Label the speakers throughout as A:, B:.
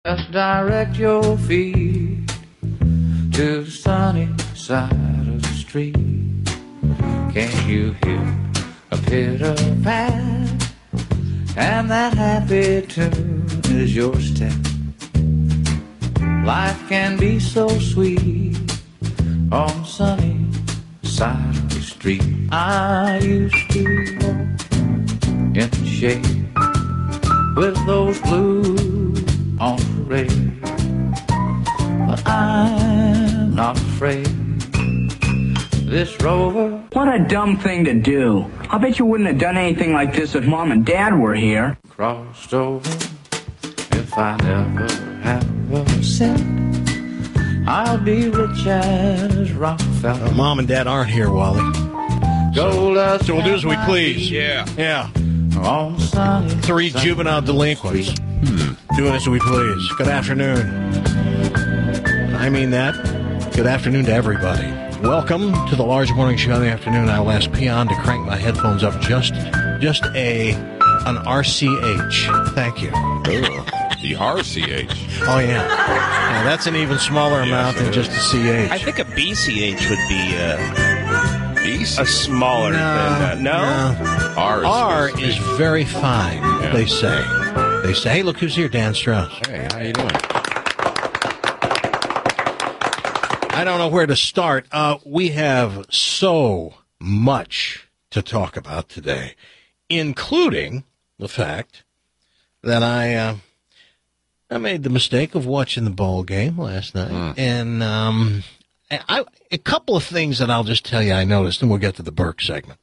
A: Just direct your feet to the sunny side of the street. Can't you hear a pitter-pat? And that happy tune is your step. Life can be so sweet on the sunny side of the street. I used to walk in the shade with those blues on parade, but I'm not afraid. This rover.
B: What a dumb thing to do. I bet you wouldn't have done anything like this if Mom and Dad were here.
A: Crossed over. If I never have a cent, I'll be rich as Rockefeller.
C: Mom and Dad aren't here, Wally.
A: So
C: we'll do as we please.
D: Yeah.
A: On sunny
C: Three juvenile delinquents. Doing as we please. Good afternoon. I mean that. Good afternoon to everybody. Welcome to the large morning show in the afternoon. I'll ask Peon to crank my headphones up just an RCH. Thank you.
D: The RCH.
C: Oh, yeah. Yeah, that's an even smaller amount than just a CH.
E: I think a BCH would be
D: BC.
E: a smaller than no?
D: R
C: is very fine, they say. They say, hey, look who's here, Dan Strauss.
D: Hey, how you doing?
C: I don't know where to start. We have so much to talk about today, including the fact that I made the mistake of watching the ball game last night. And a couple of things that I'll just tell you I noticed, and we'll get to the Burke segment.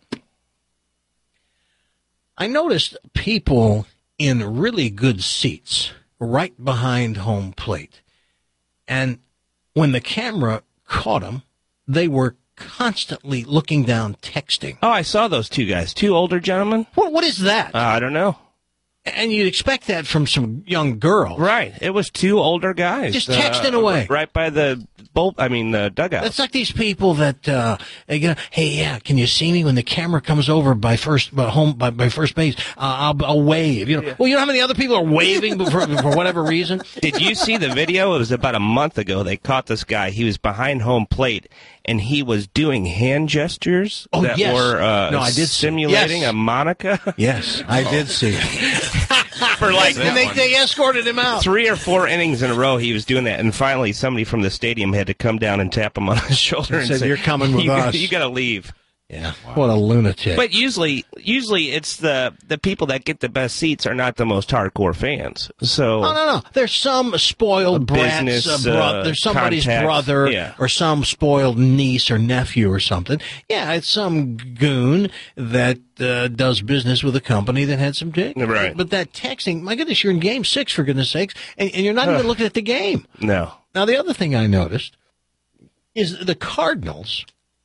C: I noticed people in really good seats right behind home plate. And when the camera caught them, they were constantly looking down, texting.
E: Oh, I saw those two guys. Two older gentlemen?
C: What is that?
E: I don't know.
C: And you'd expect that from some young girl.
E: Right. It was two older guys.
C: Just texting away.
E: Right by the dugout.
C: It's like these people that, hey, yeah, can you see me when the camera comes over by first base? I'll wave. You know, Well, you know how many other people are waving for whatever reason?
E: Did you see the video? It was about a month ago. They caught this guy. He was behind home plate, and he was doing hand gestures that were
C: I did
E: simulating a Monica.
C: Yes, I did see it.
E: For like,
C: and they escorted him out.
E: 3 or 4 innings in a row, he was doing that, and finally somebody from the stadium had to come down and tap him on his shoulder and
C: say, "You're coming with us.
E: You got to leave."
C: Yeah, what a lunatic.
E: But usually it's the people that get the best seats are not the most hardcore fans. So
C: no. There's some spoiled brats, there's somebody's brother or some spoiled niece or nephew or something. Yeah, it's some goon that does business with a company that had some dick.
E: Right.
C: But that texting, my goodness, you're in Game 6, for goodness sakes, and you're not even looking at the game.
E: No.
C: Now, the other thing I noticed is the Cardinals...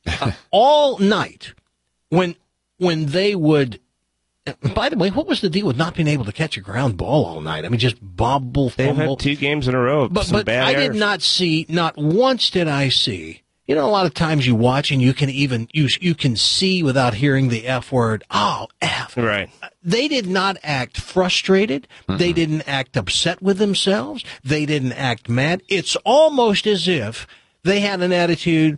C: all night, when they would. By the way, what was the deal with not being able to catch a ground ball all night? I mean, just bobble, fumble.
E: They've had 2 games in a row.
C: But I did not see. Not once did I see. You know, a lot of times you watch and you can even you can see without hearing the F word. Oh, F.
E: Right.
C: They did not act frustrated. Mm-hmm. They didn't act upset with themselves. They didn't act mad. It's almost as if they had an attitude.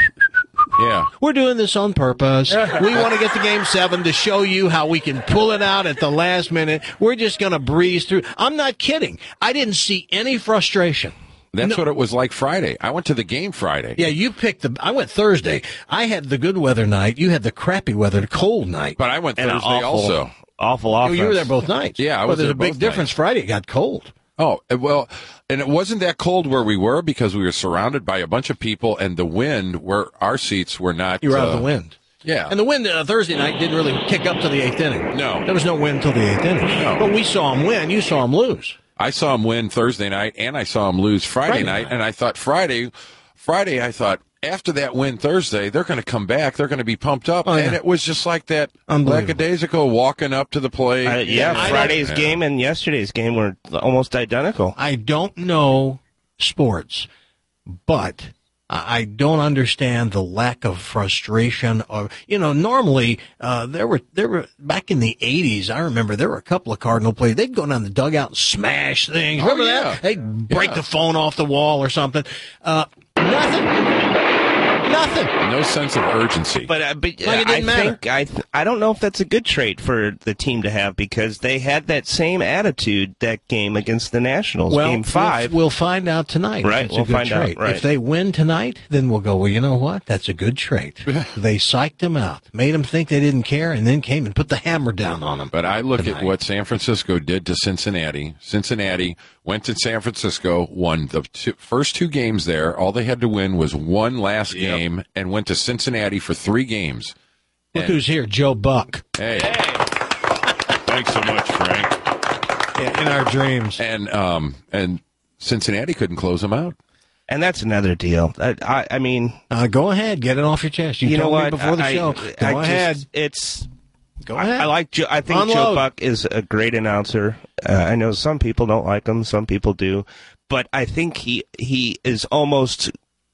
D: Yeah.
C: We're doing this on purpose. We want to get to Game 7 to show you how we can pull it out at the last minute. We're just going to breeze through. I'm not kidding. I didn't see any frustration.
D: That's what it was like Friday. I went to the game Friday.
C: Yeah, you picked I went Thursday. I had the good weather night. You had the crappy weather, the cold night.
D: But I went Thursday also.
E: Awful offense.
C: You were there both nights.
D: Yeah, I was there
C: there's a big
D: both
C: difference.
D: nights.
C: Friday it got cold.
D: Oh, well, and it wasn't that cold where we were because we were surrounded by a bunch of people and the wind where our seats were not.
C: You were out of the wind.
D: Yeah.
C: And the wind Thursday night didn't really kick up to the 8th inning.
D: No.
C: There was no wind till the 8th inning.
D: No.
C: But we saw him win. You saw him lose.
D: I saw him win Thursday night and I saw him lose Friday night. And I thought Friday, I thought after that win Thursday, they're going to come back. They're going to be pumped up. And it was just like that lackadaisical walking up to the plate.
E: Friday's game and yesterday's game were almost identical.
C: I don't know sports, but I don't understand the lack of frustration. Or, normally, there were back in the 80s, I remember there were a couple of Cardinal players. They'd go down the dugout and smash things. Remember that? They'd break the phone off the wall or something. Nothing.
D: No sense of urgency.
E: But I don't know if that's a good trait for the team to have, because they had that same attitude that game against the Nationals, Game 5.
C: We'll find out tonight.
E: Right, we'll find out. Right.
C: If they win tonight, then we'll go, well, you know what? That's a good trait. They psyched them out, made them think they didn't care, and then came and put the hammer down on them.
D: But I look at what San Francisco did to Cincinnati. Cincinnati went to San Francisco, won the first 2 games there. All they had to win was one last game, and went to Cincinnati for 3 games.
C: Look who's here, Joe Buck.
D: Hey. Thanks so much, Frank.
C: Yeah, in our dreams.
D: And Cincinnati couldn't close them out.
E: And that's another deal. I mean...
C: go ahead. Get it off your chest. You told me before the show. Go ahead. Go ahead.
E: I think Joe Buck is a great announcer. I know some people don't like him. Some people do. But I think he is almost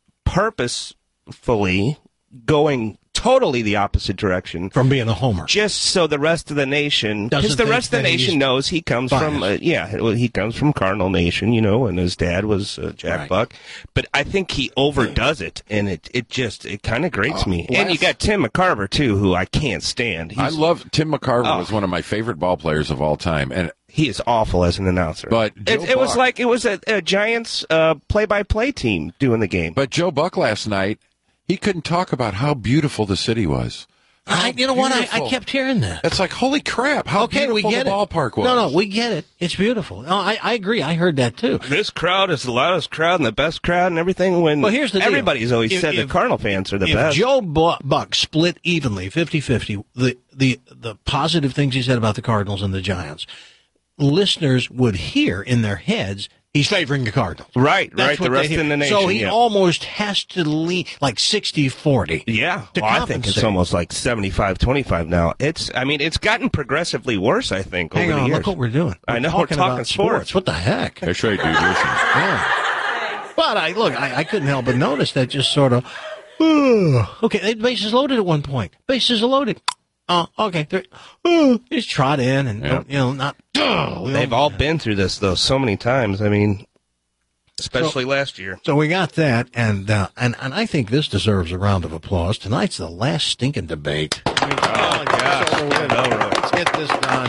E: purposefully going totally the opposite direction
C: from being a homer,
E: just so the rest of the nation, because the rest of the nation knows he comes from he comes from Cardinal Nation, and his dad was Jack Buck. But I think he overdoes it, and it kind of grates me. And you got Tim McCarver too, who I can't stand.
D: I love Tim McCarver. Was one of my favorite ball players of all time, and
E: he is awful as an announcer.
D: But
E: it was like it was a Giants play-by-play team doing the game.
D: But Joe Buck last night, he couldn't talk about how beautiful the city was.
C: You know what? I kept hearing that.
D: It's like, holy crap, how beautiful
C: we get
D: the ballpark was.
C: No, we get it. It's beautiful. No, I agree. I heard that, too.
E: This crowd is the loudest crowd and the best crowd and everything. Well,
C: here's the deal.
E: Everybody's always said the Cardinal fans are the best.
C: If Joe Buck split evenly, 50-50, the positive things he said about the Cardinals and the Giants, listeners would hear in their heads he's favoring the Cardinals.
E: Right. The rest in the nation.
C: So he almost has to lean like 60-40.
E: Yeah. I think it's almost like 75-25 now. It's gotten progressively worse, I think, over the years.
C: Look what we're doing.
E: I know, we're talking sports.
C: What the heck?
D: That's right, dude. Listen.
C: Yeah. But I couldn't help but notice that just sort of, okay, bases loaded at one point. Bases are loaded. Oh, okay. Just trot in and, not.
E: They've all been through this, though, so many times. I mean, especially last year.
C: So we got that, and I think this deserves a round of applause. Tonight's the last stinking debate. Let's get this done.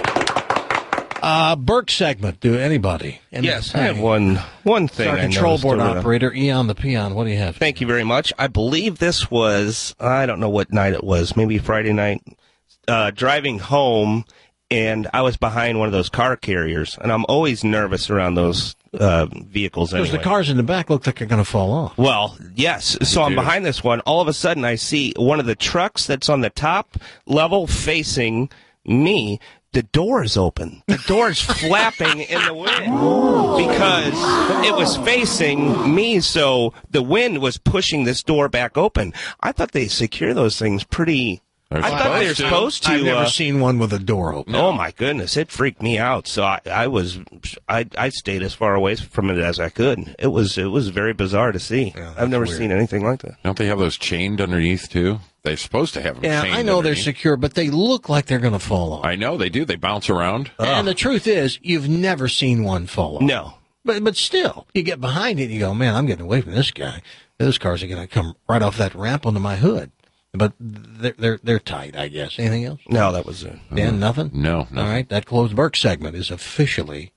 C: Burke segment. Do anybody?
E: Yes, I have one thing.
C: Our control board operator, Eon the Peon. What do you have?
E: Thank you very much. I believe this was, I don't know what night it was, maybe Friday night, driving home, and I was behind one of those car carriers, and I'm always nervous around those vehicles anyway.
C: Because the cars in the back look like they're going to fall off.
E: Well, yes. So I'm behind this one. All of a sudden, I see one of the trucks that's on the top level facing me. The door is open. The door is flapping in the wind because it was facing me, so the wind was pushing this door back open. I thought they secure those things pretty... I thought they were supposed to.
C: I've never seen one with a door open.
E: Oh my goodness, it freaked me out. So I stayed as far away from it as I could. It was very bizarre to see. Yeah, I've never seen anything like that.
D: Don't they have those chained underneath too? They're supposed to have them chained.
C: Yeah, I know they're secure, but they look like they're going to fall off.
D: I know they do. They bounce around.
C: And the truth is, you've never seen one fall off.
E: No.
C: But still, you get behind it and you go, man, I'm getting away from this guy. Those cars are going to come right off that ramp onto my hood. But they're tight, I guess. Anything else?
E: No, that was it.
C: Dan, nothing?
D: No.
C: All right, that closed Burke segment is officially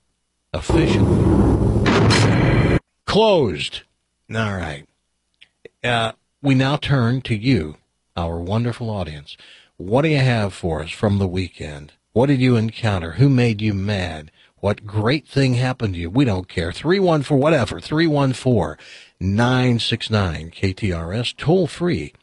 C: closed. All right. We now turn to you, our wonderful audience. What do you have for us from the weekend? What did you encounter? Who made you mad? What great thing happened to you? We don't care. 314, whatever. 314-969-KTRS. Toll free.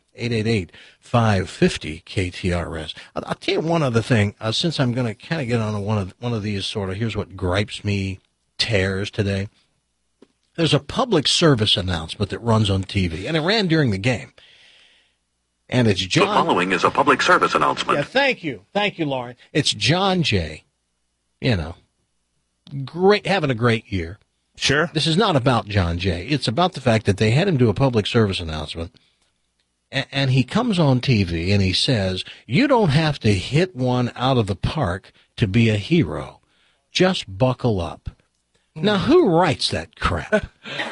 C: 888-550-KTRS. I'll tell you one other thing, since I'm going to kind of get on one of these sort of, here's what gripes me tears today. There's a public service announcement that runs on TV, and it ran during the game. And it's John.
F: The following is a public service announcement.
C: Yeah, thank you. Thank you, Lauren. It's John Jay. Great, having a great year.
E: Sure.
C: This is not about John Jay. It's about the fact that they had him do a public service announcement, and he comes on TV and he says, you don't have to hit one out of the park to be a hero. Just buckle up. Now, who writes that crap?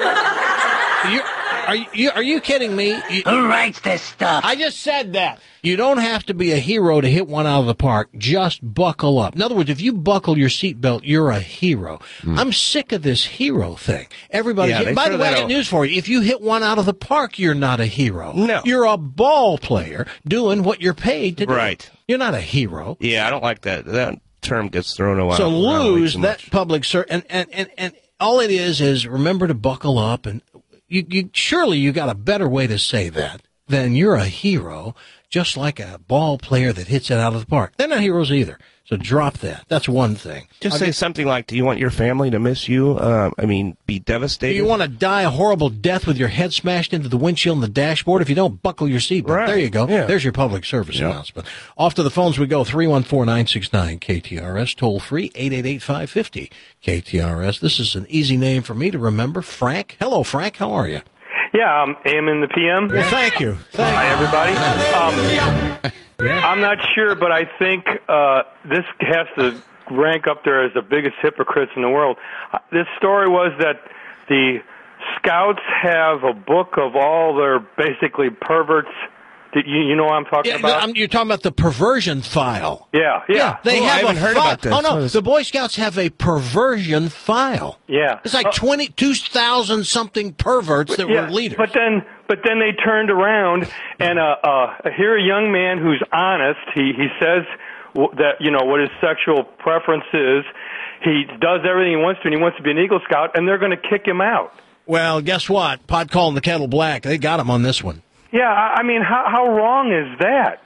C: Are you kidding me?
B: Who writes this stuff?
C: I just said that. You don't have to be a hero to hit one out of the park. Just buckle up. In other words, if you buckle your seatbelt, you're a hero. I'm sick of this hero thing. Everybody.
E: Yeah,
C: by the way, I got news for you. If you hit one out of the park, you're not a hero.
E: No.
C: You're a ball player doing what you're paid to do.
E: Right.
C: You're not a hero.
E: Yeah, I don't like that. That term gets thrown around.
C: So lose
E: way too
C: that
E: much.
C: public service, and all it is remember to buckle up. And you surely you got a better way to say that than you're a hero, just like a ball player that hits it out of the park. They're not heroes either. So drop that. That's one thing.
E: Just say something like, do you want your family to miss you? Be devastated?
C: Do you want to die a horrible death with your head smashed into the windshield and the dashboard if you don't buckle your seatbelt?
E: Right.
C: There you go.
E: Yeah.
C: There's your public service announcement. Off to the phones we go. 314-969-KTRS. Toll free, 888-550-KTRS. This is an easy name for me to remember. Frank. Hello, Frank. How are you?
G: Yeah, AM and the PM.
C: Well, thank you.
G: Hi, everybody. I'm not sure, but I think this has to rank up there as the biggest hypocrites in the world. This story was that the Scouts have a book of all their basically perverts. You know what I'm talking about?
C: You're talking about the perversion file.
G: Yeah.
C: They
E: I
C: have
E: haven't heard about this.
C: Oh, no, the Boy Scouts have a perversion file.
G: Yeah.
C: It's like 22,000-something perverts that were leaders.
G: But then they turned around, and here a young man who's honest. He says that, what his sexual preference is. He does everything he wants to, and he wants to be an Eagle Scout, and they're going to kick him out.
C: Well, guess what? Pot calling the kettle black. They got him on this one.
G: Yeah, I mean, how wrong is that?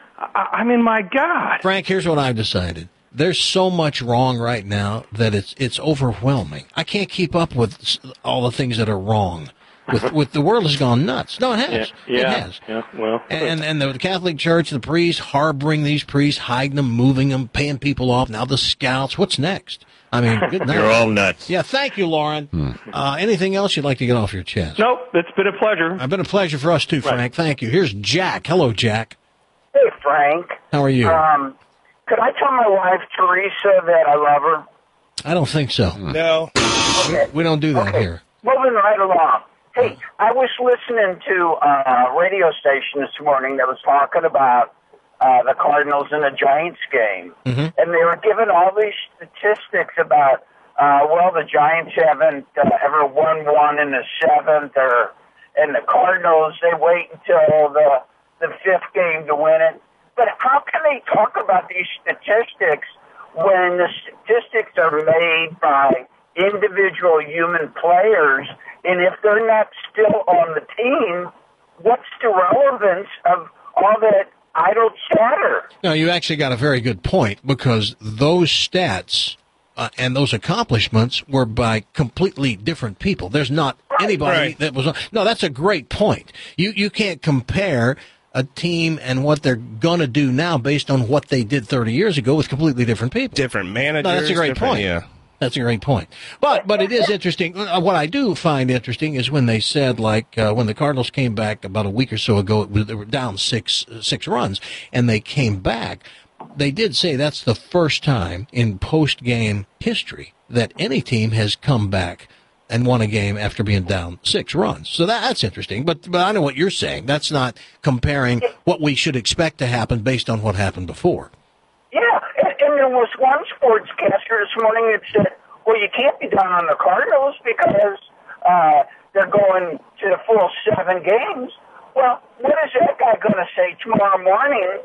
G: I mean, my God.
C: Frank, here's what I've decided. There's so much wrong right now that it's overwhelming. I can't keep up with all the things that are wrong. With the world has gone nuts. No, it has. It has.
G: Yeah, well.
C: And the Catholic Church, the priests, harboring these priests, hiding them, moving them, paying people off. Now the Scouts. What's next? I mean, good night.
E: You're all nuts.
C: Yeah, thank you, Lauren. Anything else you'd like to get off your chest?
G: Nope, it's been a pleasure.
C: It's been a pleasure for us too, Frank. Right. Thank you. Here's Jack. Hello, Jack.
H: Hey, Frank.
C: How are you?
H: Could I tell my wife, Teresa, that I love her?
C: I don't think so.
E: No.
H: Okay.
C: We don't do that here.
H: Moving right along. Hey, I was listening to a radio station this morning that was talking about the Cardinals in the Giants game. And they were giving all these statistics about, the Giants haven't ever won one in the seventh, and the Cardinals, they wait until the fifth game to win it. But how can they talk about these statistics when the statistics are made by individual human players, and if they're not still on the team, what's the relevance of all that idle chatter?
C: No, you actually got a very good point, because those stats and those accomplishments were by completely different people. There's not anybody that was on. No, that's a great point. You can't compare a team and what they're going to do now based on what they did 30 years ago with completely different people.
E: Different managers.
C: No, that's a great point.
E: Yeah.
C: That's a great point. But it is interesting. What I do find interesting is when they said, when the Cardinals came back about a week or so ago, they were down six runs, and they came back. They did say that's the first time in post-game history that any team has come back and won a game after being down 6 runs. So that's interesting. But I know what you're saying. That's not comparing what we should expect to happen based on what happened before.
H: Yeah, and there was one sportscaster this morning that said, well, you can't be down on the Cardinals because they're going to the full 7 games. Well, what is that guy going to say tomorrow morning?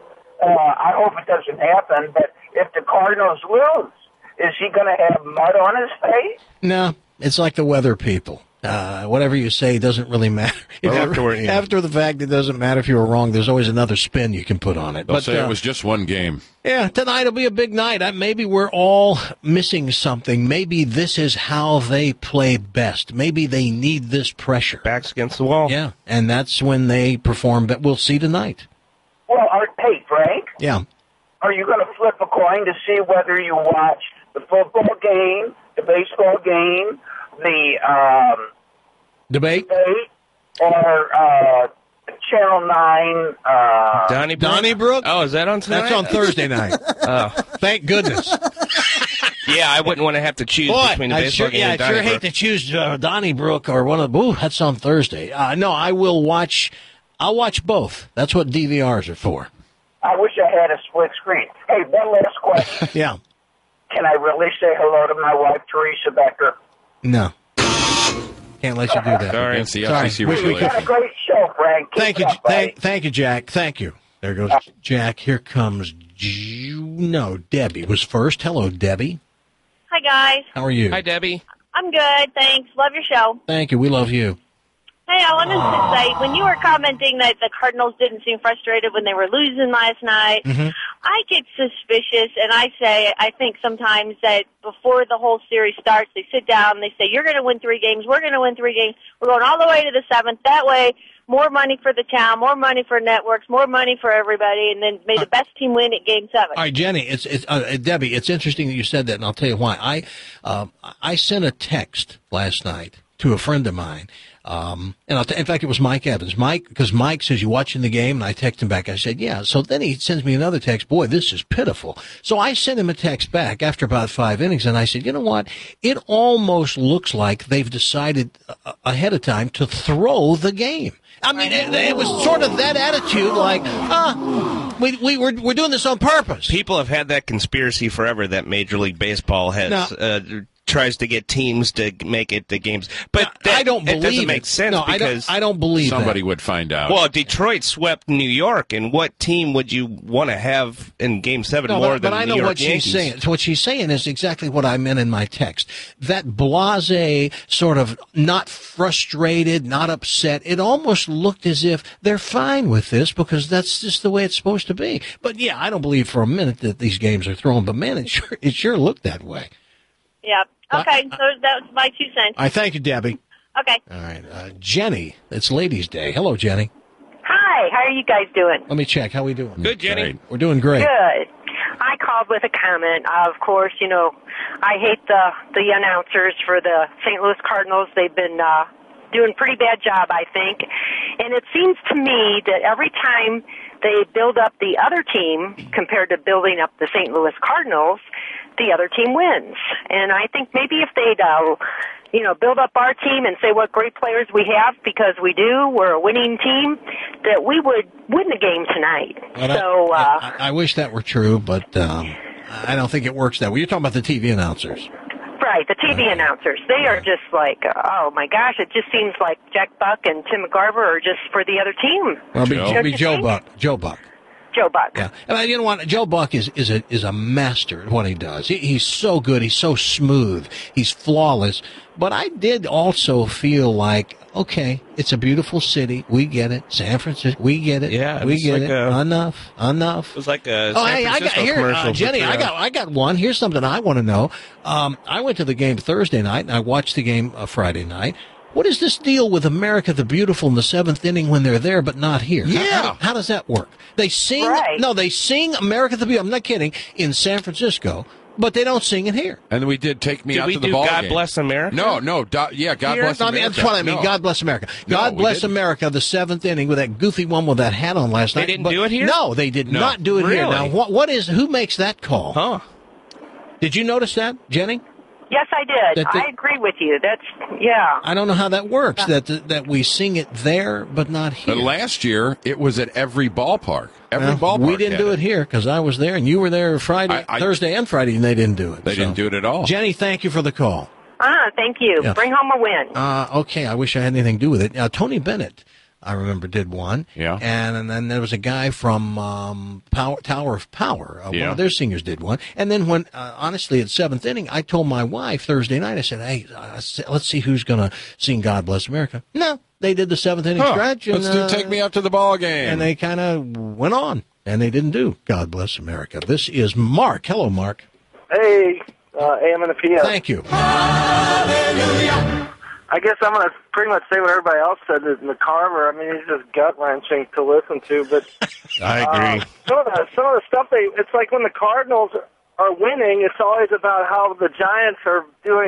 H: I hope it doesn't happen, but if the Cardinals lose, is he going to have mud on his face?
C: No, it's like the weather people. Whatever you say doesn't really matter. After the fact, it doesn't matter if you were wrong. There's always another spin you can put on it.
D: They'll say it was just one game.
C: Yeah, tonight will be a big night. Maybe we're all missing something. Maybe this is how they play best. Maybe they need this pressure.
E: Backs against the wall.
C: Yeah, and that's when they perform. But we'll see tonight.
H: Well, hey, Frank.
C: Yeah.
H: Are you going to flip a coin to see whether you watch the football game, the baseball game, the
C: Debate?
H: or Channel 9.
C: Donnybrook?
E: Oh, is that on tonight?
C: That's on Thursday night.
E: Oh.
C: Thank goodness.
E: Yeah, I wouldn't want to have to choose between the baseball game and
C: I sure
E: Donnybrook.
C: hate to choose Donnybrook or one of the. Ooh, that's on Thursday. No, I will watch. I'll watch both. That's what DVRs are for.
H: I wish I had a split screen. Hey, one last question.
C: Yeah.
H: Can I really say hello to my wife, Teresa Becker?
C: No. Can't let you do that.
E: Sorry.
D: Against the
C: Sorry.
D: FCC
C: Wish we
H: You got a
D: regulation.
H: great show, Frank. Keep
C: Thank you,
H: it up, buddy.
C: thank you, Jack. Thank you. There goes Jack. Here comes Debbie was first. Hello, Debbie.
I: Hi, guys.
C: How are you?
E: Hi, Debbie.
I: I'm good, thanks. Love your show.
C: Thank you. We love you.
I: Hey, I wanted to say, when you were commenting that the Cardinals didn't seem frustrated when they were losing last night, I get suspicious, and I think sometimes that before the whole series starts, they sit down and they say, you're going to win 3 games, we're going to win 3 games, we're going all the way to the 7th. That way, more money for the town, more money for networks, more money for everybody, and then may the best team win at Game 7.
C: All right, Jenny, it's Debbie, it's interesting that you said that, and I'll tell you why. I sent a text last night to a friend of mine, and in fact, it was Mike Evans. Because Mike says, you watching the game? And I text him back. I said, yeah. So then he sends me another text. Boy, this is pitiful. So I sent him a text back after about 5 innings, and I said, you know what? It almost looks like they've decided ahead of time to throw the game. I mean, it was sort of that attitude, like, we're doing this on purpose.
E: People have had that conspiracy forever that Major League Baseball has tries to get teams to make it to games, but
C: I don't believe
E: it doesn't make sense.
C: No,
E: because
C: I don't believe
D: somebody
C: that.
D: would find out.
E: Well, Detroit swept New York, and what team would you want to have in Game 7 more than
C: but I
E: the
C: know
E: New York
C: what
E: Yankees?
C: she's saying. So what she's saying is exactly what I meant in my text. That blasé, sort of not frustrated, not upset. It almost looked as if they're fine with this because that's just the way it's supposed to be. But yeah, I don't believe for a minute that these games are thrown. But man, it sure looked that way.
I: Yeah. Okay, so that was my 2 cents.
C: I thank you, Debbie.
I: Okay.
C: All right, Jenny. It's Ladies' Day. Hello, Jenny.
J: Hi, how are you guys doing?
C: Let me check. How we doing?
E: Good, Jenny.
D: Great.
C: We're doing great.
J: Good. I called with a comment. Of course, you know, I hate the announcers for the St. Louis Cardinals. They've been doing a pretty bad job, I think. And it seems to me that every time they build up the other team compared to building up the St. Louis Cardinals, the other team wins. And I think maybe if they'd, build up our team and say what great players we have, because we do, we're a winning team, that we would win the game tonight.
C: Well, I wish that were true, but I don't think it works that way. You're talking about the TV announcers.
J: Right, the TV announcers. They are just like, oh my gosh, it just seems like Jack Buck and Tim McGarver are just for the other team.
C: Well, it'll be Joe Buck. Joe Buck.
J: Yeah,
C: and you know what? Joe Buck is a master at what he does. He's so good. He's so smooth. He's flawless. But I did also feel like, okay, it's a beautiful city. We get it. San Francisco, we get it.
E: Yeah,
C: we get
E: like
C: it. Enough.
E: It was like a
C: Hey,
E: San Francisco commercial.
C: Jenny, I got one. Here's something I want to know. I went to the game Thursday night, and I watched the game Friday night. What is this deal with America the Beautiful in the 7th inning when they're there but not here?
D: Yeah.
C: How does that work? They sing, they sing America the Beautiful, I'm not kidding, in San Francisco, but they don't sing it here.
D: And we did Take Me
E: Did
D: Out
E: we
D: to the
E: do
D: Ball
E: God
D: Game.
E: Bless America?
D: No, God Bless America.
C: That's what I mean.
D: No.
C: God Bless America.
D: No,
C: God
D: we
C: Bless
D: didn't.
C: America, the 7th inning with that goofy one with that hat on last night.
E: They didn't do it here?
C: No, they did
D: No.
C: not do it here.
E: Really?
C: Now, who makes that call?
E: Huh.
C: Did you notice that, Jenny?
J: Yes, I did. I agree with you. Yeah.
C: I don't know how that works, that we sing it there but not here.
D: But last year, it was at every ballpark. Ballpark.
C: We didn't do it here because I was there, and you were there Thursday and Friday, and they didn't do it.
D: They didn't do it at all.
C: Jenny, thank you for the call.
J: Thank you.
C: Yeah.
J: Bring home a win.
C: Okay, I wish I had anything to do with it. Tony Bennett, I remember, did one.
D: Yeah.
C: And then there was a guy from Tower of Power. One of their singers did one. And then when, honestly, at 7th inning, I told my wife Thursday night, I said, hey, let's see who's going to sing God Bless America. No, they did the 7th inning stretch. And,
D: Let's do Take Me Out to the Ball Game.
C: And they kind of went on, and they didn't do God Bless America. This is Mark. Hello, Mark.
K: Hey, AM and the PM.
C: Thank you.
K: I guess I'm going to pretty much say what everybody else said in the Carver. I mean, he's just gut-wrenching to listen to. But
E: I agree.
K: Some of the stuff, it's like when the Cardinals are winning, it's always about how the Giants are doing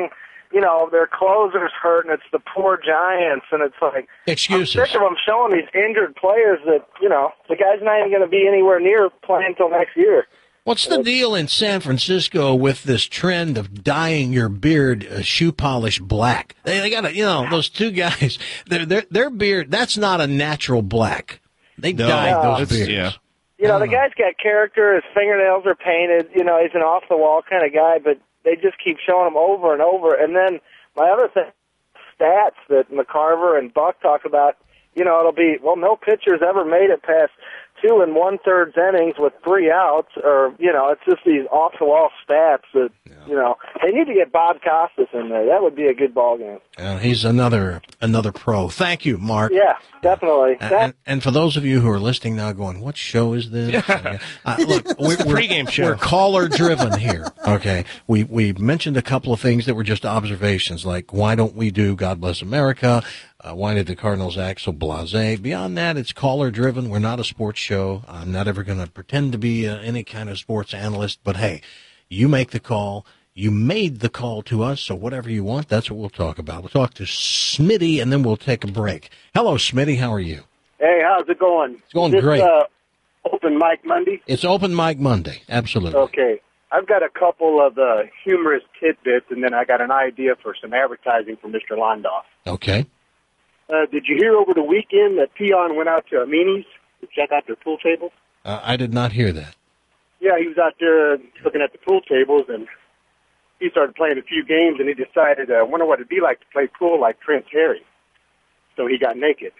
K: their closer's hurt, and it's the poor Giants, and it's like
C: excuses.
K: I'm sick of them showing these injured players that the guy's not even going to be anywhere near playing until next year.
C: What's the deal in San Francisco with this trend of dyeing your beard shoe polish black? They got to, those two guys, their beard, that's not a natural black. They dyed those beards.
K: Yeah. The guy's got character. His fingernails are painted. He's an off-the-wall kind of guy, but they just keep showing him over and over. And then my other thing, stats that McCarver and Buck talk about, it'll be, no pitcher's ever made it past 2 1/3 innings with 3 outs, or, it's just these off-the-wall stats that, they need to get Bob Costas in there. That would be a good ball game.
C: He's another pro. Thank you, Mark.
K: Yeah, definitely.
C: And for those of you who are listening now going, what show is this? Look, we're
E: pregame show.
C: We're caller-driven here, okay? We mentioned a couple of things that were just observations, like why don't we do God Bless America? Why did the Cardinals act so blasé? Beyond that, it's caller-driven. We're not a sports show. I'm not ever going to pretend to be any kind of sports analyst. But, hey, you make the call. You made the call to us, so whatever you want, that's what we'll talk about. We'll talk to Smitty, and then we'll take a break. Hello, Smitty. How are you?
L: Hey, how's it going?
C: It's going great.
L: Open Mic Monday?
C: It's Open Mic Monday. Absolutely.
L: Okay. I've got a couple of humorous tidbits, and then I got an idea for some advertising for Mr. Londoff.
C: Okay.
L: Did you hear over the weekend that Peon went out to Amini's to check out their pool tables?
C: I did not hear that.
L: Yeah, he was out there looking at the pool tables, and he started playing a few games, and he decided, I wonder what it'd be like to play pool like Prince Harry. So he got naked.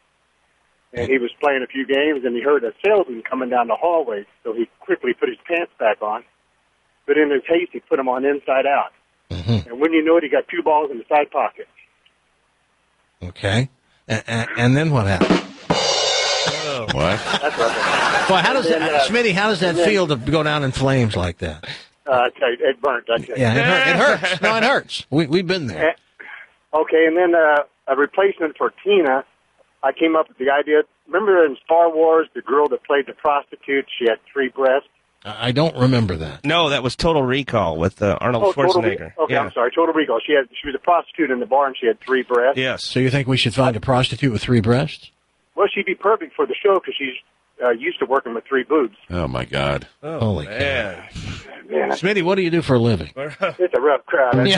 L: And he was playing a few games, and he heard a salesman coming down the hallway, so he quickly put his pants back on. But in his haste, he put them on inside out.
C: Mm-hmm.
L: And when you know it, he got 2 balls in the side pocket.
C: Okay. And then what happened?
D: What?
L: That's right.
C: Well, how does Smitty, how does that feel to go down in flames like that?
L: It burnt.
C: Yeah, it hurts. No, it hurts. We've been there.
L: Okay, and then a replacement for Tina, I came up with the idea. Remember in Star Wars, the girl that played the prostitute, she had 3 breasts?
C: I don't remember that.
E: No, that was Total Recall with Arnold Schwarzenegger.
L: Okay, yeah. I'm sorry, Total Recall. She was a prostitute in the bar, and she had 3 breasts.
E: Yes.
C: So you think we should find a prostitute with 3 breasts?
L: Well, she'd be perfect for the show because she's used to working with 3 boobs.
D: Oh, my God.
E: Oh,
C: holy
E: man.
C: Yeah. Smitty, what do you do for a living?
L: It's a rough crowd.
C: No,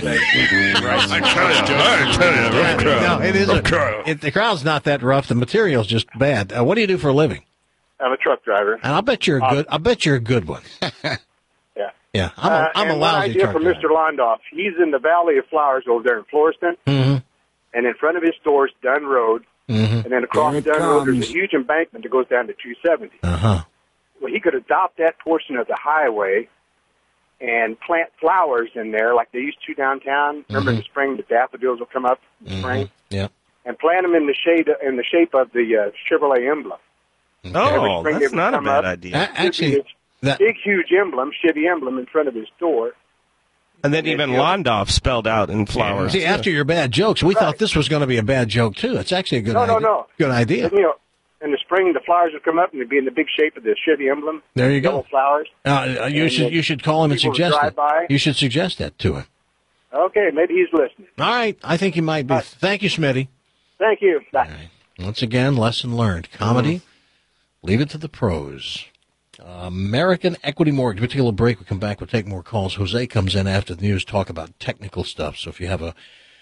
C: it isn't. The crowd's not that rough. The material's just bad. What do you do for a living?
L: I'm a truck driver.
C: And I'll bet you're good. I'll bet you're a good one.
L: Yeah.
C: Yeah. I'm a lousy
L: idea
C: truck
L: for
C: driver.
L: Mr. Londoff. He's in the Valley of Flowers over there in Floreston.
C: Mm-hmm.
L: And in front of his store is Dunn Road.
C: Mm-hmm.
L: And then across Dunn Road, there's a huge embankment that goes down to 270.
C: Uh-huh.
L: Well, he could adopt that portion of the highway and plant flowers in there like they used to downtown. Remember in the spring, the daffodils will come up in the spring?
C: Yeah.
L: And plant them in the shape of the Chevrolet emblem.
E: Oh, that's not a bad idea.
C: Actually,
L: big, huge emblem, Chevy emblem in front of his door.
E: And then even Londoff spelled out in flowers.
C: See, after your bad jokes, we thought this was going to be a bad joke, too. It's actually a good idea.
L: No.
C: Good idea.
L: And, in the spring, the flowers would come up and they'd be in the big shape of the Chevy emblem.
C: There you go.
L: Yellow flowers.
C: You should call him and suggest it. You should suggest that to him.
L: Okay, maybe he's listening.
C: All right. I think he might be.
L: Right.
C: Thank you, Smitty.
L: Thank you. Bye.
C: All right. Once again, lesson learned. Comedy, leave it to the pros. American Equity Mortgage. We'll take a little break. We'll come back. We'll take more calls. Jose comes in after the news, talk about technical stuff. So if you have a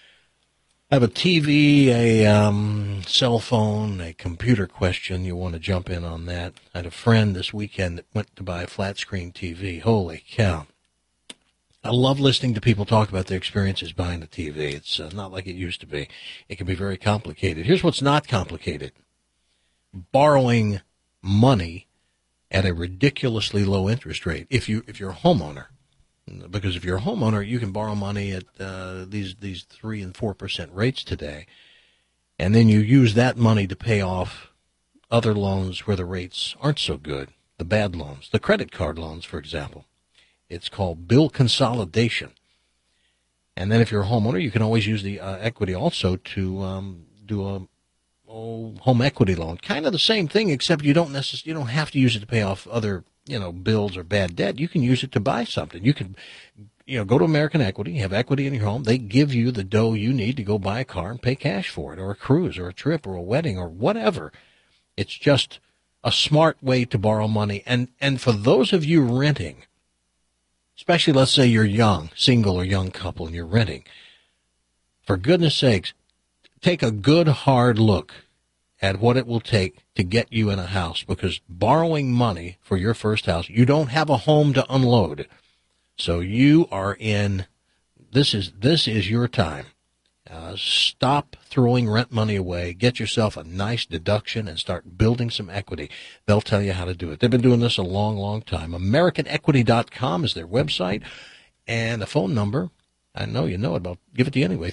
C: TV, a cell phone, a computer question, you want to jump in on that. I had a friend this weekend that went to buy a flat screen TV. Holy cow. I love listening to people talk about their experiences buying a TV. It's not like it used to be. It can be very complicated. Here's what's not complicated. Borrowing money at a ridiculously low interest rate if you're a homeowner. Because if you're a homeowner, you can borrow money at these 3% and 4% rates today, and then you use that money to pay off other loans where the rates aren't so good, the bad loans, the credit card loans, for example. It's called bill consolidation. And then if you're a homeowner, you can always use the equity also to do a home equity loan. Kind of the same thing, except you don't have to use it to pay off other bills or bad debt. You can use it to buy something. You can go to American Equity, have equity in your home. They give you the dough you need to go buy a car and pay cash for it, or a cruise, or a trip, or a wedding, or whatever. It's just a smart way to borrow money. And for those of you renting, especially let's say you're young, single or young couple, and you're renting, for goodness sakes, take a good hard look at what it will take to get you in a house, because borrowing money for your first house, you don't have a home to unload. So you are in, this is your time. Stop throwing rent money away. Get yourself a nice deduction and start building some equity. They'll tell you how to do it. They've been doing this a long, long time. AmericanEquity.com is their website. And the phone number, I know you know it, but I'll give it to you anyway,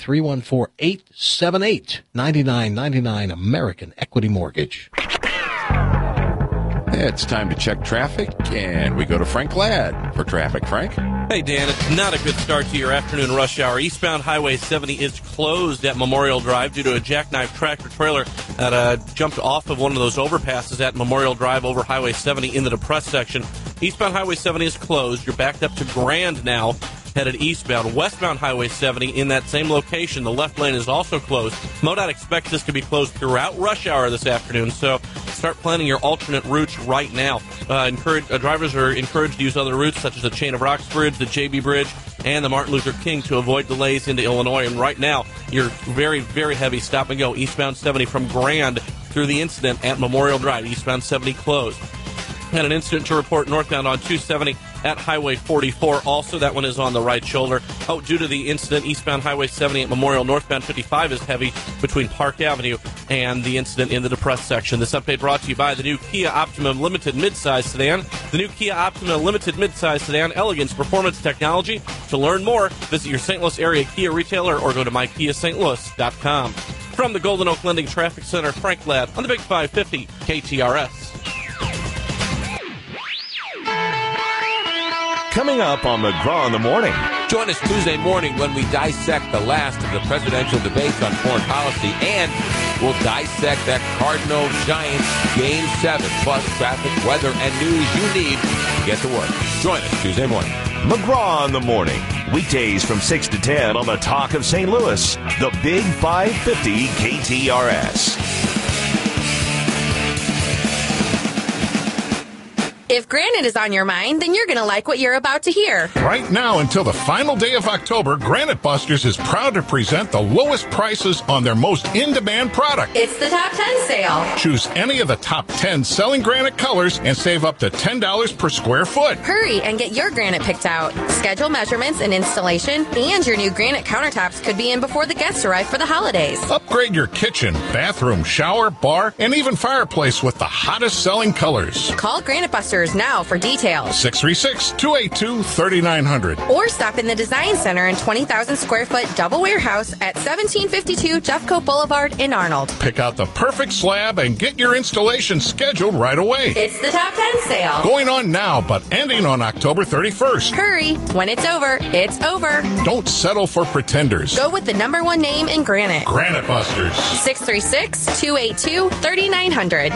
C: 314-878-9999, American Equity Mortgage.
D: It's time to check traffic, and we go to Frank Ladd for traffic. Frank?
M: Hey, Dan, it's not a good start to your afternoon rush hour. Eastbound Highway 70 is closed at Memorial Drive due to a jackknife tractor-trailer that jumped off of one of those overpasses at Memorial Drive over Highway 70 in the depressed section. Eastbound Highway 70 is closed. You're backed up to Grand now, headed eastbound. Westbound Highway 70 in that same location. The left lane is also closed. MoDOT expects this to be closed throughout rush hour this afternoon, so start planning your alternate routes right now. Drivers are encouraged to use other routes such as the Chain of Rocks Bridge, the JB Bridge, and the Martin Luther King to avoid delays into Illinois. And right now, you're very, very heavy stop and go eastbound 70 from Grand through the incident at Memorial Drive. Eastbound 70 closed. Had an incident to report northbound on 270 at Highway 44. Also, that one is on the right shoulder. Due to the incident, eastbound Highway 70 at Memorial, northbound 55 is heavy between Park Avenue and the incident in the depressed section. This update brought to you by the new Kia Optima Limited Midsize Sedan. The new Kia Optima Limited Midsize Sedan, elegance, performance, technology. To learn more, visit your St. Louis area Kia retailer or go to mykiastlouis.com. From the Golden Oak Lending Traffic Center, Frank Ladd on the Big 550 KTRS.
N: Coming up on McGraw in the Morning.
O: Join us Tuesday morning when we dissect the last of the presidential debates on foreign policy, and we'll dissect that Cardinals-Giants Game 7, plus traffic, weather, and news you need to get to work. Join us Tuesday morning.
N: McGraw in the Morning. Weekdays from 6 to 10 on the Talk of St. Louis. The Big 550 KTRS.
P: If Granite is on your mind, then you're going to like what you're about to hear.
Q: Right now, until the final day of October, Granite Busters is proud to present the lowest prices on their most in-demand product.
P: It's the Top 10 sale.
Q: Choose any of the top 10 selling granite colors and save up to $10 per square foot.
P: Hurry and get your granite picked out. Schedule measurements and installation, and your new granite countertops could be in before the guests arrive for the holidays.
Q: Upgrade your kitchen, bathroom, shower, bar, and even fireplace with the hottest selling colors.
P: Call Granite Busters now for details.
Q: 636-282-3900.
P: Or stop in the Design Center in 20,000 square foot double warehouse at 1752 Jeffcoat Boulevard in Arnold.
Q: Pick out the perfect slab and get your installation scheduled right away.
P: It's the Top 10 sale.
Q: Going on now, but ending on October 31st.
P: Hurry. When it's over, it's over.
Q: Don't settle for pretenders.
P: Go with the #1 name in granite.
Q: Granite Busters.
P: 636-282-3900.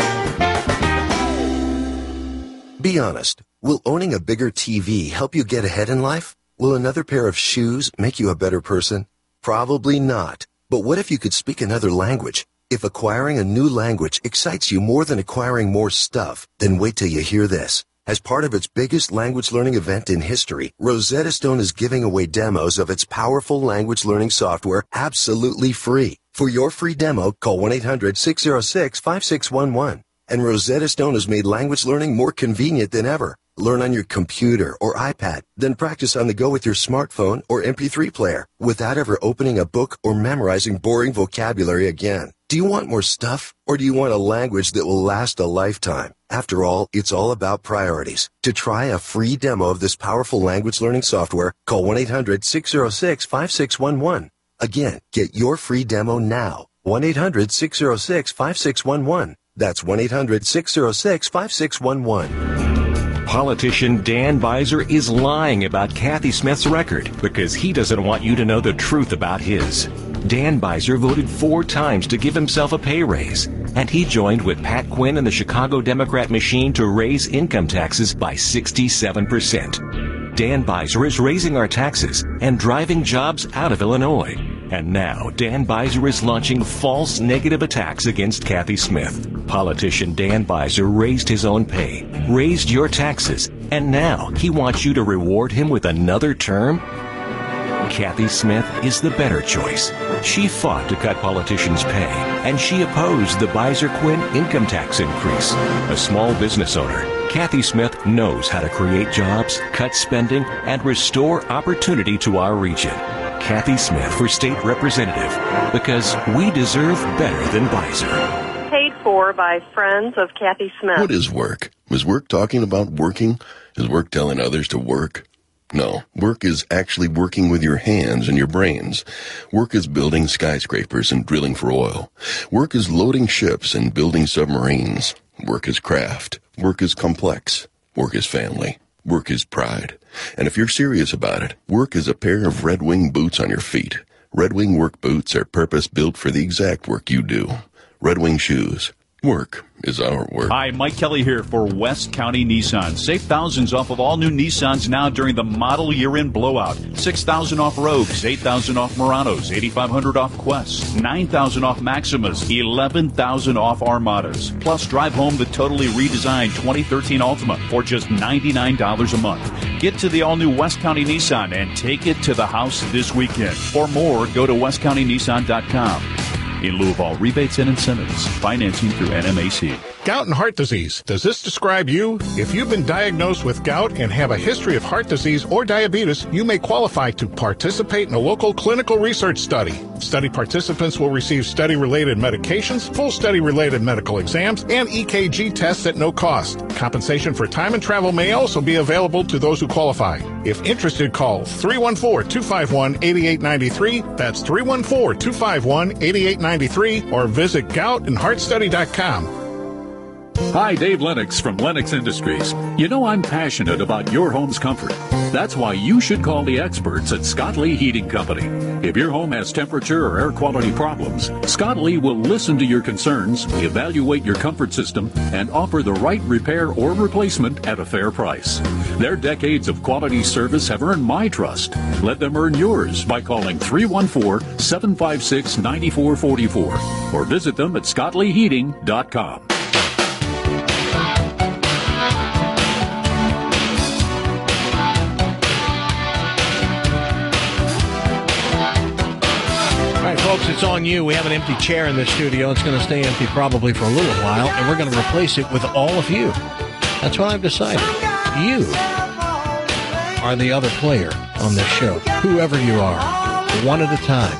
R: Be honest. Will owning a bigger TV help you get ahead in life? Will another pair of shoes make you a better person? Probably not. But what if you could speak another language? If acquiring a new language excites you more than acquiring more stuff, then wait till you hear this. As part of its biggest language learning event in history, Rosetta Stone is giving away demos of its powerful language learning software absolutely free. For your free demo, call 1-800-606-5611. And Rosetta Stone has made language learning more convenient than ever. Learn on your computer or iPad, then practice on the go with your smartphone or MP3 player without ever opening a book or memorizing boring vocabulary again. Do you want more stuff, or do you want a language that will last a lifetime? After all, it's all about priorities. To try a free demo of this powerful language learning software, call 1-800-606-5611. Again, get your free demo now. 1-800-606-5611. That's 1-800-606-5611.
N: Politician Dan Beiser is lying about Kathy Smith's record because he doesn't want you to know the truth about his. Dan Beiser voted 4 times to give himself a pay raise, and he joined with Pat Quinn and the Chicago Democrat machine to raise income taxes by 67%. Dan Beiser is raising our taxes and driving jobs out of Illinois. And now, Dan Beiser is launching false negative attacks against Kathy Smith. Politician Dan Beiser raised his own pay, raised your taxes, and now he wants you to reward him with another term? Kathy Smith is the better choice. She fought to cut politicians' pay, and she opposed the Beiser-Quinn income tax increase. A small business owner, Kathy Smith knows how to create jobs, cut spending, and restore opportunity to our region. Kathy Smith for state representative, because we deserve better than Beiser.
J: Paid for by friends of Kathy Smith.
S: What is work? Is work talking about working? Is work telling others to work? No. Work is actually working with your hands and your brains. Work is building skyscrapers and drilling for oil. Work is loading ships and building submarines. Work is craft. Work is complex. Work is family. Work is pride. And if you're serious about it, work is a pair of Red Wing boots on your feet. Red Wing work boots are purpose-built for the exact work you do. Red Wing shoes. Work is our work.
T: Hi, Mike Kelly here for West County Nissan. Save thousands off of all new Nissans now during the model year-end blowout. $6,000 off Rogues, $8,000 off Muranos, $8,500 off Quests, $9,000 off Maximas, $11,000 off Armadas. Plus, drive home the totally redesigned 2013 Altima for just $99 a month. Get to the all-new West County Nissan and take it to the house this weekend. For more, go to westcountynissan.com. In lieu of all rebates and incentives, financing through NMAC.
Q: Gout and heart disease. Does this describe you? If you've been diagnosed with gout and have a history of heart disease or diabetes, you may qualify to participate in a local clinical research study. Study participants will receive study-related medications, full study-related medical exams, and EKG tests at no cost. Compensation for time and travel may also be available to those who qualify. If interested, call 314-251-8893. That's 314-251-8893, or visit goutandheartstudy.com.
U: Hi, Dave Lennox from Lennox Industries. You know I'm passionate about your home's comfort. That's why you should call the experts at Scott Lee Heating Company. If your home has temperature or air quality problems, Scott Lee will listen to your concerns, evaluate your comfort system, and offer the right repair or replacement at a fair price. Their decades of quality service have earned my trust. Let them earn yours by calling 314-756-9444 or visit them at scottleeheating.com.
C: Folks, it's on you. We have an empty chair in the studio. It's going to stay empty probably for a little while, and we're going to replace it with all of you. That's what I've decided. You are the other player on this show, whoever you are, one at a time.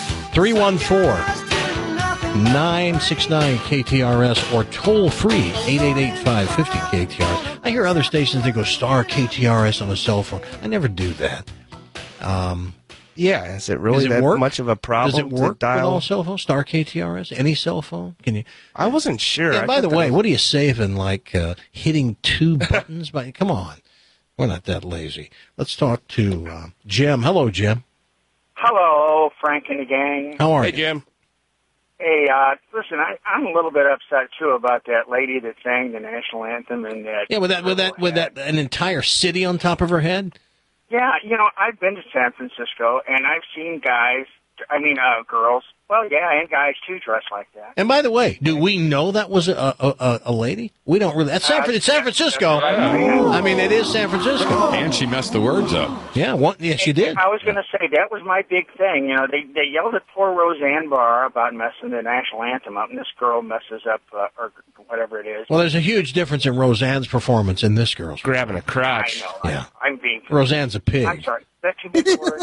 C: 314-969-KTRS or toll-free 888-550-KTRS. I hear other stations, they go star KTRS on a cell phone. I never do that.
E: Yeah, is it really that much of a problem?
C: Does it work with all cell phones? Star KTRS? Any cell phone? Can you?
E: I wasn't sure.
C: And by the way, what are you saving? Like hitting two buttons? Come on, we're not that lazy. Let's talk to Jim. Hello, Jim.
H: Hello, Frank and the gang.
C: How are you?
E: Hey, Jim.
H: Hey, listen, I'm a little bit upset too about that lady that sang the national anthem and that.
C: Yeah, with that an entire city on top of her head.
H: Yeah, I've been to San Francisco, and I've seen girls, and guys, too, dressed like that.
C: And by the way, do we know that was a lady? We don't really. It's San Francisco. I mean, it is San Francisco.
D: And she messed the words up.
C: Yeah, she did.
H: I was going to say, that was my big thing. They yelled at poor Roseanne Barr about messing the national anthem up, and this girl messes up, or whatever it is.
C: Well, there's a huge difference in Roseanne's performance and this girl's.
E: Grabbing a crotch.
H: I know.
C: Yeah.
H: I'm being...
C: Roseanne's a pig.
H: I'm sorry. That's too big a word.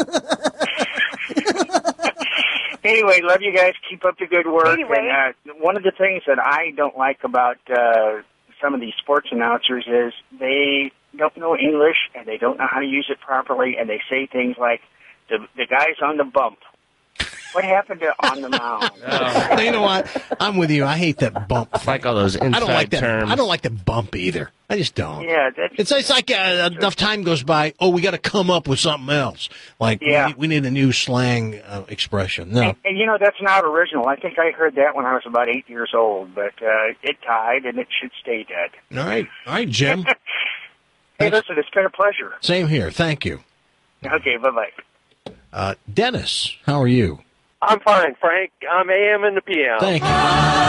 H: Anyway, love you guys. Keep up the good work.
J: Anyway.
H: And one of the things that I don't like about some of these sports announcers is they don't know English and they don't know how to use it properly, and they say things like, the guy's on the bump. What happened to on the mound?
C: You know what? I'm with you. I hate that bump.
E: Like all those inside
C: I don't like
E: terms.
C: I don't like the bump either. I just don't.
H: Yeah,
C: it's like enough time goes by. Oh, we got to come up with something else. Like we need a new slang expression. No,
H: and that's not original. I think I heard that when I was about 8 years old, but it died and it should stay dead.
C: All right, Jim.
L: Hey, listen, it's been a pleasure.
C: Same here. Thank you.
L: Okay, bye-bye.
C: Dennis, how are you?
A: I'm fine, Frank. I'm AM in the PM.
C: Thank you.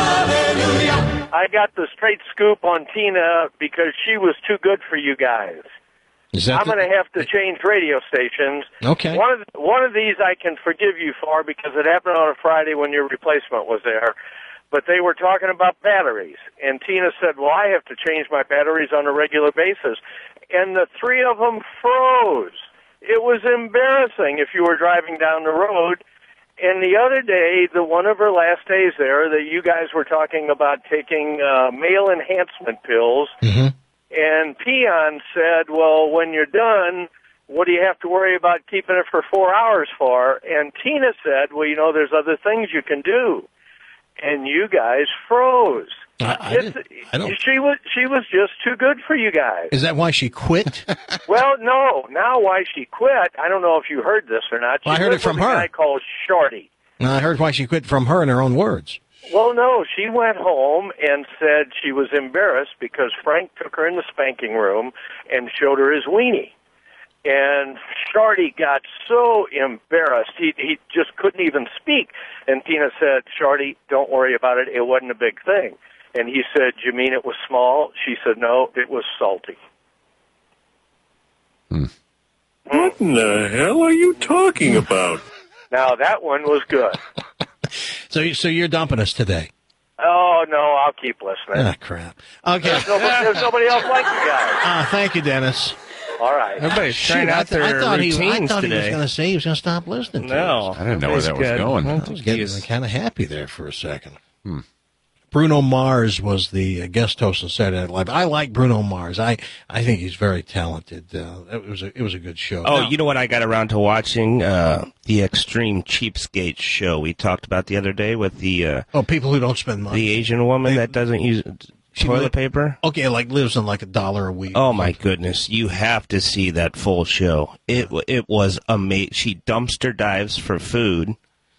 A: I got the straight scoop on Tina because she was too good for you guys. I'm going to have to change radio stations.
C: Okay.
A: One of these I can forgive you for because it happened on a Friday when your replacement was there. But they were talking about batteries. And Tina said, well, I have to change my batteries on a regular basis. And the three of them froze. It was embarrassing if you were driving down the road. And the other day, one of her last days there, that you guys were talking about taking male enhancement pills.
C: Mm-hmm.
A: And Peon said, well, when you're done, what do you have to worry about keeping it for 4 hours for? And Tina said, well, there's other things you can do. And you guys froze. She was just too good for you guys.
C: Is that why she quit?
A: Well, no. Now why she quit, I don't know if you heard this or not.
C: Well, I heard it from her.
A: A guy called Shorty.
C: I heard why she quit from her in her own words.
A: Well, no, she went home and said she was embarrassed because Frank took her in the spanking room and showed her his weenie. And Shorty got so embarrassed, he just couldn't even speak. And Tina said, Shorty, don't worry about it. It wasn't a big thing. And he said, you mean it was small? She said, no, it was salty.
U: What in the hell are you talking about?
A: Now, that one was good.
C: So you're dumping us today?
A: Oh, no, I'll keep listening.
C: Ah, crap. Okay.
A: There's nobody else like you guys.
C: Thank you, Dennis.
A: All right.
E: Everybody's trying out their routines today.
C: I thought he was going to say he was going to stop listening to us.
D: I didn't know where that was going.
C: I was getting kind of happy there for a second. Bruno Mars was the guest host on Saturday Night Live. I like Bruno Mars. I think he's very talented. It was a good show.
E: Oh, you know what I got around to watching? The Extreme Cheapskate show we talked about the other day with the
C: people who don't spend money.
E: The Asian woman that doesn't use toilet paper.
C: Okay, lives on $1 a week.
E: Oh my goodness, you have to see that full show. It was amazing. She dumpster dives for food.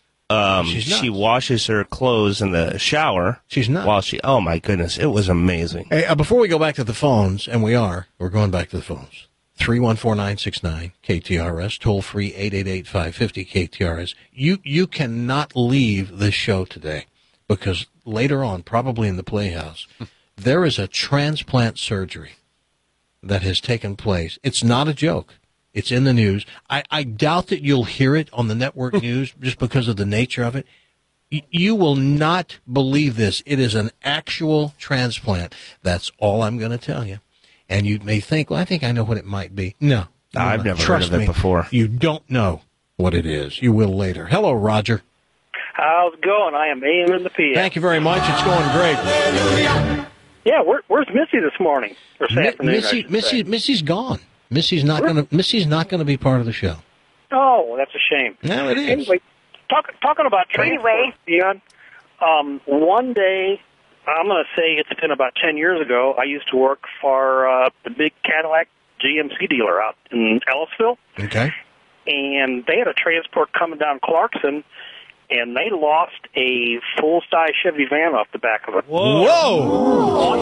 E: She washes her clothes in the shower.
C: She's not.
E: Oh my goodness, it was amazing.
C: Hey, before we go back to the phones, and we're going back to the phones. 314-969 KTRS, toll free 888-550 KTRS. You cannot leave this show today because later on, probably in the Playhouse, there is a transplant surgery that has taken place. It's not a joke. It's in the news. I doubt that you'll hear it on the network news just because of the nature of it. You will not believe this. It is an actual transplant. That's all I'm going to tell you. And you may think, well, I think I know what it might be. No.
E: I've never heard of it before.
C: You don't know what it is. You will later. Hello, Roger.
V: How's it going? I am AM in the PM.
C: Thank you very much. It's going great.
V: Yeah, where's Missy this morning? Or this afternoon,
C: Missy's gone. Missy's not going to be part of the show.
V: Oh, that's a shame.
C: No, it is.
V: Anyway, talking about transport, one day, I'm going to say it's been about 10 years ago, I used to work for the big Cadillac GMC dealer out in Ellisville.
C: Okay.
V: And they had a transport coming down Clarkson, and they lost a full-size Chevy van off the back of it.
E: Whoa!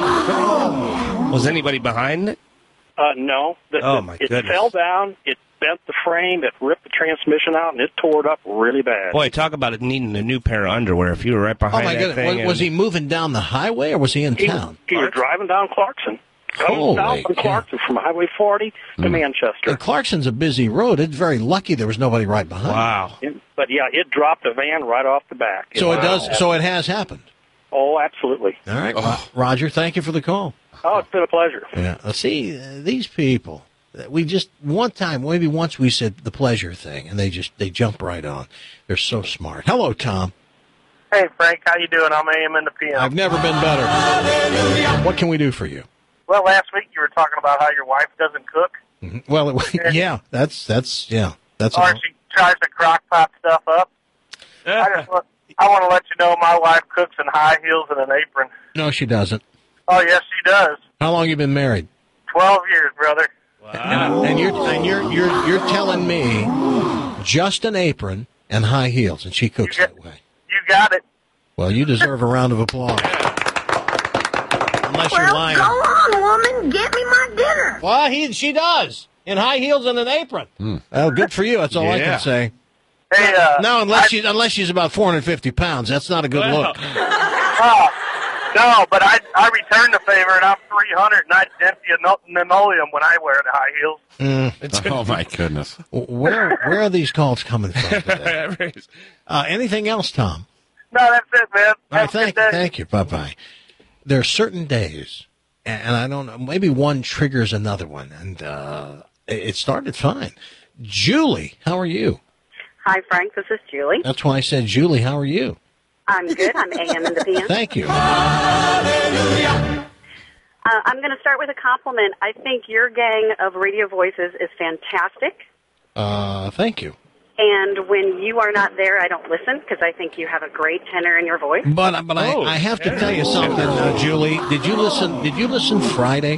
E: Was anybody behind it?
V: No.
E: My
V: it
E: goodness.
V: fell down, it bent the frame, it ripped the transmission out, and it tore it up really bad.
E: Boy, talk about it needing a new pair of underwear. If you were right behind that thing.
C: Was he moving down the highway, or was he in town?
V: He was driving down Clarkson. Coming down from Clarkson from Highway 40 to Manchester.
C: And Clarkson's a busy road. It's very lucky there was nobody right behind.
E: Wow.
V: But yeah, it dropped the van right off the back.
C: So it does. So it has happened.
V: Oh, absolutely.
C: All right, Roger. Thank you for the call.
V: Oh, it's been a pleasure.
C: Yeah. See, these people. We just maybe once we said the pleasure thing, and they jump right on. They're so smart. Hello, Tom.
W: Hey, Frank. How you doing? I'm AM in the PM.
C: I've never been better. What can we do for you?
W: Well, last week you were talking about how your wife doesn't cook.
C: Mm-hmm. Well, yeah, that's
W: Or she tries to crock pot stuff up. I want to let you know my wife cooks in high heels and an apron.
C: No, she doesn't.
W: Oh, yes, she does.
C: How long you been married?
W: 12 years, brother.
C: Wow. And you're telling me just an apron and high heels, and she cooks that way.
W: You got it.
C: Well, you deserve a round of applause. Unless you're lying.
B: on, woman, get me my dinner.
C: Well, she does. In high heels and an apron. Oh, good for you. That's all I can say.
W: Hey,
C: no, unless she's about 450 pounds. That's not a good look.
W: No, but I return the favor, and I'm 300, and I empty a linoleum when I wear the high heels.
D: Oh, my goodness.
C: Where are these calls coming from today? Anything else, Tom?
W: No, that's it, man.
C: All right, thank you. Bye-bye. There are certain days, and I don't know, maybe one triggers another one, and it started fine. Julie, how are you?
F: Hi, Frank. This is Julie.
C: That's why I said, Julie, how are you?
F: I'm good. I'm AM and the PM.
C: Thank you.
F: I'm going to start with a compliment. I think your gang of radio voices is fantastic.
C: Thank you.
F: And when you are not there, I don't listen because I think you have a great tenor in your voice.
C: But I have to tell you something, Julie. Did you listen Friday?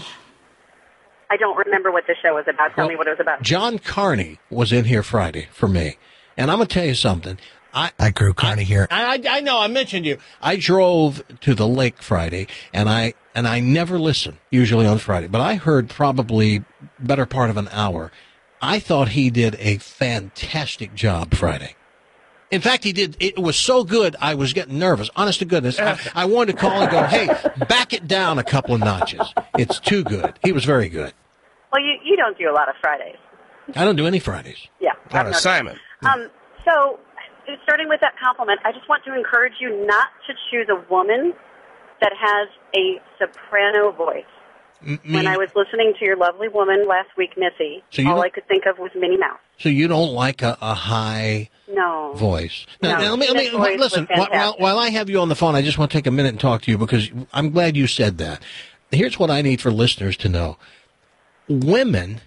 F: I don't remember what the show was about. Tell me what it was about.
C: John Carney was in here Friday for me. And I'm going to tell you something.
G: I grew Carney here.
C: I know, I mentioned you. I drove to the lake Friday, and I never listen, usually on Friday. But I heard probably better part of an hour. I thought he did a fantastic job Friday. In fact, he did. It was so good, I was getting nervous. Honest to goodness, I wanted to call and go, hey, back it down a couple of notches. It's too good. He was very good.
F: Well, you don't do a lot of Fridays.
C: I don't do any Fridays.
F: Yeah.
C: Not Simon.
F: So, starting with that compliment, I just want to encourage you not to choose a woman that has a soprano voice. When I was listening to your lovely woman last week, Missy, all I could think of was Minnie Mouse.
C: So you don't like a high voice? Now, let me listen. While I have you on the phone, I just want to take a minute and talk to you because I'm glad you said that. Here's what I need for listeners to know: women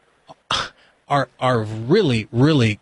C: are really, really.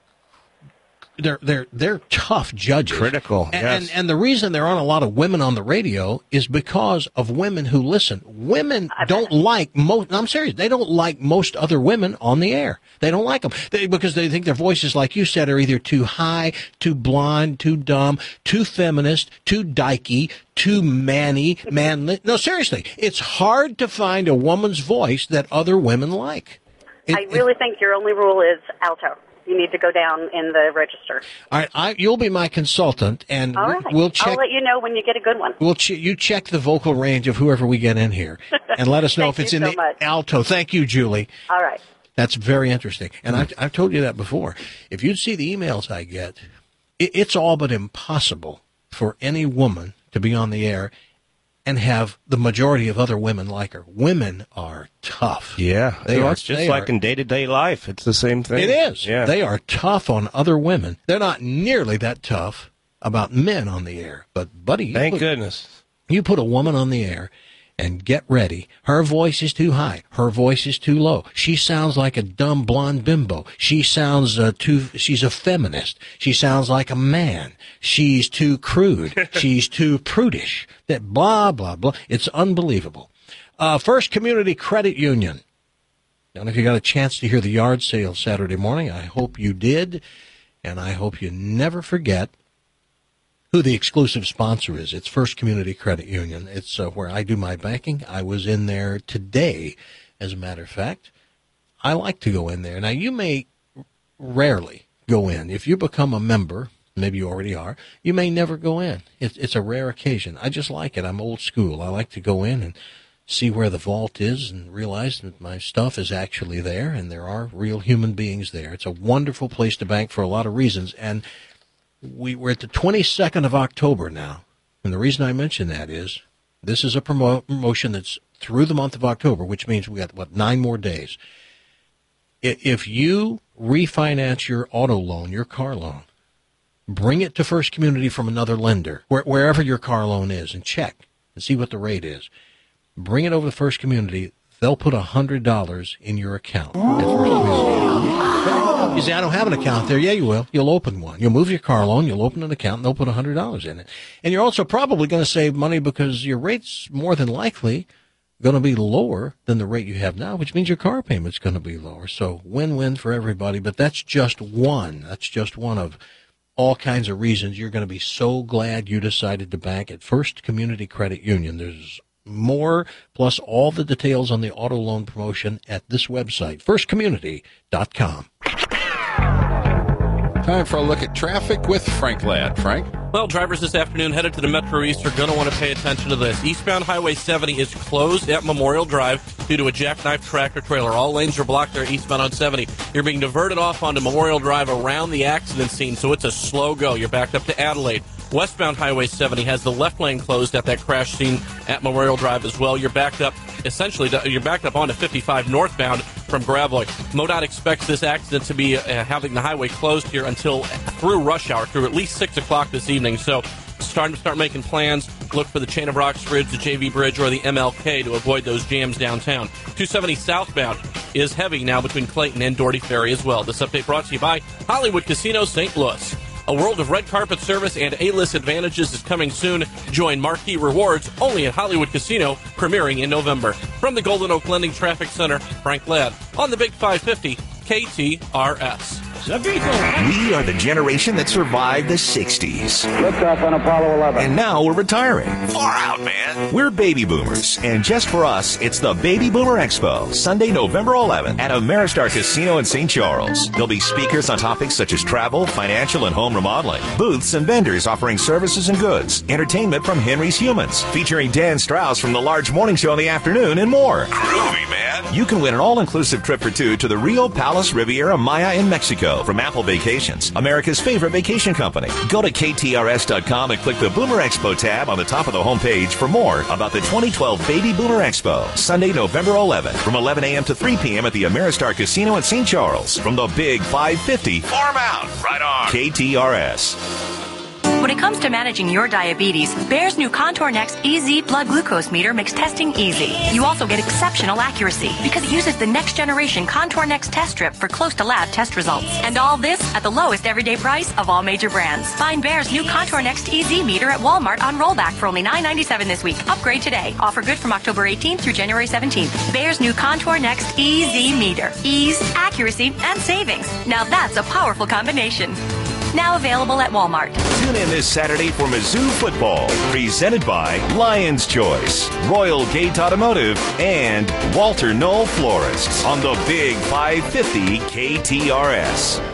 C: They're tough judges.
E: Critical,
C: and,
E: yes.
C: and the reason there aren't a lot of women on the radio is because of women who listen. Women don't like most, I'm serious, they don't like most other women on the air. They don't like them because they think their voices, like you said, are either too high, too blonde, too dumb, too feminist, too dykey, too manly. No, seriously, it's hard to find a woman's voice that other women like.
F: I really think your only rule is alto. You need to go down in the register.
C: All right, you'll be my consultant, and
F: all right.
C: we'll check.
F: I'll let you know when you get a good one.
C: You check the vocal range of whoever we get in here, and let us know if it's in the alto. Thank you, Julie.
F: All right.
C: That's very interesting, and I've told you that before. If you'd see the emails I get, it's all but impossible for any woman to be on the air and have the majority of other women like her. Women are tough.
E: Yeah. It's just like in day-to-day life. It's the same thing.
C: It is.
E: Yeah.
C: They are tough on other women. They're not nearly that tough about men on the air. But, buddy,
E: thank goodness.
C: You put a woman on the air and get ready. Her voice is too high. Her voice is too low. She sounds like a dumb blonde bimbo. She sounds she's a feminist. She sounds like a man. She's too crude. She's too prudish. That blah, blah, blah. It's unbelievable. First Community Credit Union. I don't know if you got a chance to hear the yard sale Saturday morning. I hope you did. And I hope you never forget who the exclusive sponsor is. It's First Community Credit Union. It's where I do my banking. I was in there today, as a matter of fact. I like to go in there. Now, you may rarely go in. If you become a member, maybe you already are, you may never go in. It's a rare occasion. I just like it. I'm old school. I like to go in and see where the vault is and realize that my stuff is actually there and there are real human beings there. It's a wonderful place to bank for a lot of reasons. And we're at the 22nd of October now, and the reason I mention that is this is a promotion that's through the month of October, which means we got 9 more days. If you refinance your auto loan, your car loan, bring it to First Community from another lender, wherever your car loan is, and check and see what the rate is. Bring it over to First Community. They'll put $100 in your account at First Community. You say, I don't have an account there. Yeah, you will. You'll open one. You'll move your car loan. You'll open an account, and they'll put $100 in it. And you're also probably going to save money because your rate's more than likely going to be lower than the rate you have now, which means your car payment's going to be lower. So win-win for everybody. But that's just one. That's just one of all kinds of reasons you're going to be so glad you decided to bank at First Community Credit Union. There's More, plus all the details on the auto loan promotion at this website, firstcommunity.com.
D: Time for a look at traffic with Frank Ladd. Frank?
I: Well, drivers this afternoon headed to the Metro East are going to want to pay attention to this. Eastbound Highway 70 is closed at Memorial Drive due to a jackknife tractor trailer. All lanes are blocked there eastbound on 70. You're being diverted off onto Memorial Drive around the accident scene, so it's a slow go. You're backed up to Adelaide. Westbound Highway 70 has the left lane closed at that crash scene at Memorial Drive as well. You're backed up onto 55 northbound from Gravois. MoDOT expects this accident to be having the highway closed here until through rush hour, through at least 6 o'clock this evening. So start making plans. Look for the Chain of Rocks Bridge, the JV Bridge, or the MLK to avoid those jams downtown. 270 southbound is heavy now between Clayton and Doherty Ferry as well. This update brought to you by Hollywood Casino St. Louis. A world of red carpet service and A-list advantages is coming soon. Join Marquee Rewards only at Hollywood Casino, premiering in November. From the Golden Oak Lending Traffic Center, Frank Ladd on the Big 550 KTRS.
K: We are the generation that survived the 60s.
M: Liftoff on Apollo 11.
K: And now we're retiring. Far out, man. We're baby boomers. And just for us, it's the Baby Boomer Expo, Sunday, November 11th at Ameristar Casino in St. Charles. There'll be speakers on topics such as travel, financial, and home remodeling. Booths and vendors offering services and goods. Entertainment from Henry's Humans, featuring Dan Strauss from the Large Morning Show in the afternoon, and more. Groovy, man. You can win an all-inclusive trip for two to the Rio Palace Riviera Maya in Mexico from Apple Vacations, America's favorite vacation company. Go to KTRS.com and click the Boomer Expo tab on the top of the homepage for more about the 2012 Baby Boomer Expo, Sunday, November 11th, from 11 a.m. to 3 p.m. at the Ameristar Casino in St. Charles. From the Big 550, farm out, right on, KTRS.
X: When it comes to managing your diabetes, Bayer's new Contour Next EZ blood glucose meter makes testing easy. You also get exceptional accuracy because it uses the next generation Contour Next test strip for close to lab test results. And all this at the lowest everyday price of all major brands. Find Bayer's new Contour Next EZ meter at Walmart on rollback for only $9.97 this week. Upgrade today. Offer good from October 18th through January 17th. Bayer's new Contour Next EZ meter. Ease, accuracy, and savings. Now that's a powerful combination. Now available at Walmart.
K: Tune in this Saturday for Mizzou football, presented by Lion's Choice, Royal Gate Automotive, and Walter Knoll Florists on the Big 550 KTRS.